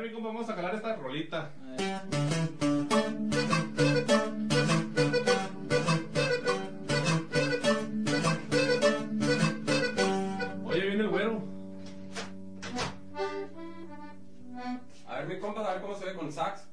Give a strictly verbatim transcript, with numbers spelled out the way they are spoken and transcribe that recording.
mi compa, vamos a calar esta rolita. Oye, viene el güero. A ver, mi compa, a ver cómo se ve con sax.